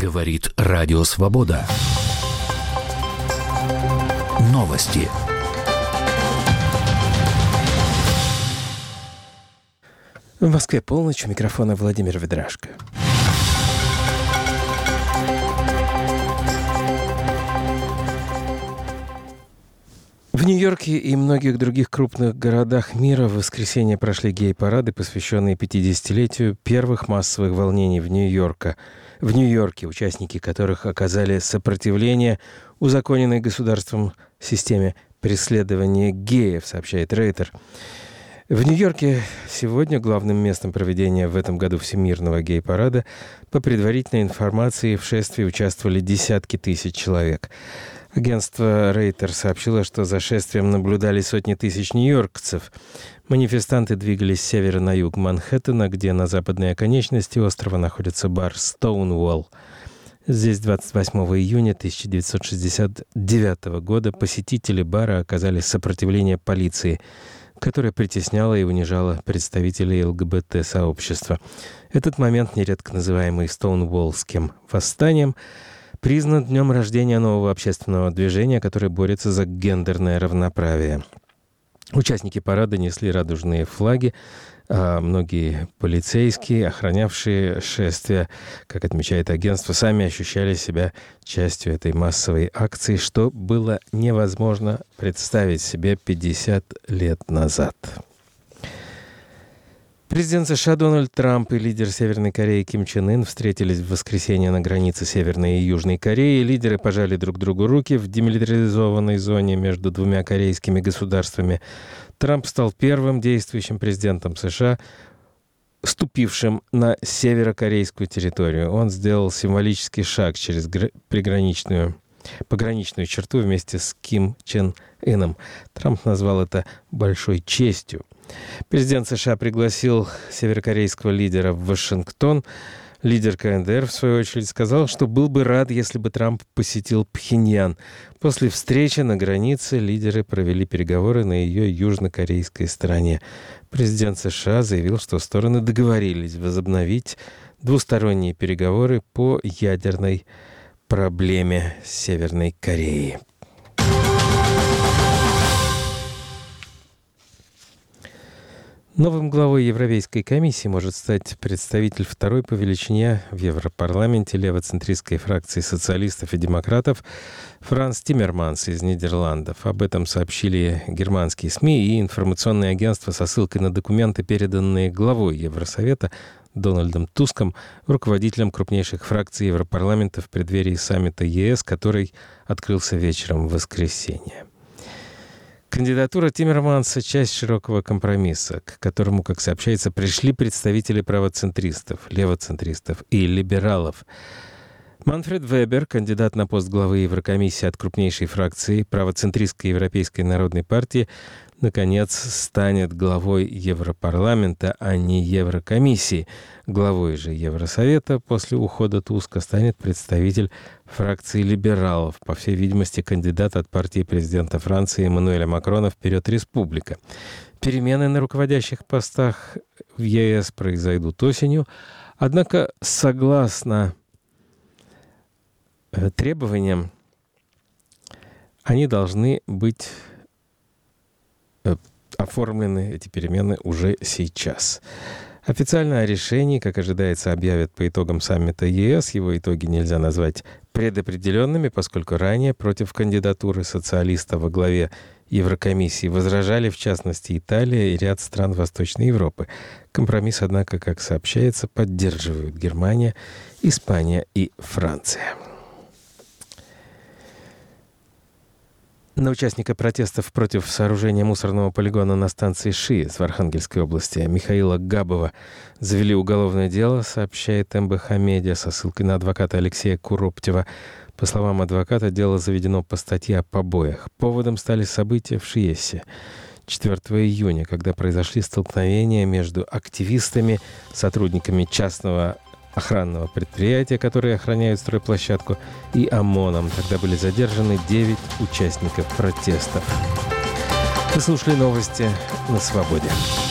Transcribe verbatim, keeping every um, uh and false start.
Говорит Радио Свобода. Новости. В Москве полночь, у микрофона Владимир Ведрашко. В Нью-Йорке и многих других крупных городах мира в воскресенье прошли гей-парады, посвященные пятидесятилетию первых массовых волнений в Нью-Йорке, в Нью-Йорке, участники которых оказали сопротивление узаконенной государством системе преследования геев, сообщает Рейтер. В Нью-Йорке сегодня главным местом проведения в этом году Всемирного гей-парада по предварительной информации в шествии участвовали десятки тысяч человек. Агентство Рейтер сообщило, что за шествием наблюдали сотни тысяч нью-йоркцев. Манифестанты двигались с севера на юг Манхэттена, где на западной оконечности острова находится бар «Стоунуолл». Здесь двадцать восьмого июня тысяча девятьсот шестьдесят девятого года посетители бара оказали сопротивление полиции, которая притесняла и унижала представителей ЛГБТ-сообщества. Этот момент, нередко называемый «Стоунуоллским восстанием», признан днем рождения нового общественного движения, которое борется за гендерное равноправие. Участники парада несли радужные флаги, а многие полицейские, охранявшие шествие, как отмечает агентство, сами ощущали себя частью этой массовой акции, что было невозможно представить себе пятьдесят лет назад. Президент США Дональд Трамп и лидер Северной Кореи Ким Чен Ын встретились в воскресенье на границе Северной и Южной Кореи. Лидеры пожали друг другу руки в демилитаризованной зоне между двумя корейскими государствами. Трамп стал первым действующим президентом США, ступившим на северокорейскую территорию. Он сделал символический шаг через приграничную, пограничную черту вместе с Ким Чен Ыном. Трамп назвал это «большой честью». Президент США пригласил северокорейского лидера в Вашингтон. Лидер КНДР, в свою очередь, сказал, что был бы рад, если бы Трамп посетил Пхеньян. После встречи на границе лидеры провели переговоры на ее южнокорейской стороне. Президент США заявил, что стороны договорились возобновить двусторонние переговоры по ядерной проблеме Северной Кореи. Новым главой Европейской комиссии может стать представитель второй по величине в Европарламенте левоцентристской фракции социалистов и демократов Франс Тиммерманс из Нидерландов. Об этом сообщили германские СМИ и информационные агентства со ссылкой на документы, переданные главой Евросовета Дональдом Туском, руководителем крупнейших фракций Европарламента в преддверии саммита ЕС, который открылся вечером в воскресенье. Кандидатура Тиммерманса – часть широкого компромисса, к которому, как сообщается, пришли представители правоцентристов, левоцентристов и либералов. Манфред Вебер, кандидат на пост главы Еврокомиссии от крупнейшей фракции правоцентристской Европейской народной партии, наконец станет главой Европарламента, а не Еврокомиссии. Главой же Евросовета после ухода Туска станет представитель фракции либералов, по всей видимости, кандидат от партии президента Франции Эммануэля Макрона «Вперед, Республика». Перемены на руководящих постах в ЕС произойдут осенью, однако, согласно требованиям, они должны быть оформлены, эти перемены, уже сейчас. Официально о решении, как ожидается, объявят по итогам саммита ЕС. Его итоги нельзя назвать предопределенными, поскольку ранее против кандидатуры социалиста во главе Еврокомиссии возражали, в частности, Италия и ряд стран Восточной Европы. Компромисс, однако, как сообщается, поддерживают Германия, Испания и Франция. На участника протестов против сооружения мусорного полигона на станции ШИЭС в Архангельской области Михаила Габова завели уголовное дело, сообщает эм бэ ха Медиа со ссылкой на адвоката Алексея Куроптева. По словам адвоката, дело заведено по статье о побоях. Поводом стали события в ШИЭСе четвёртого июня, когда произошли столкновения между активистами, сотрудниками частного охранного предприятия, которые охраняют стройплощадку, и ОМОНом. Тогда были задержаны девять участников протестов. Вы слушали новости на Свободе.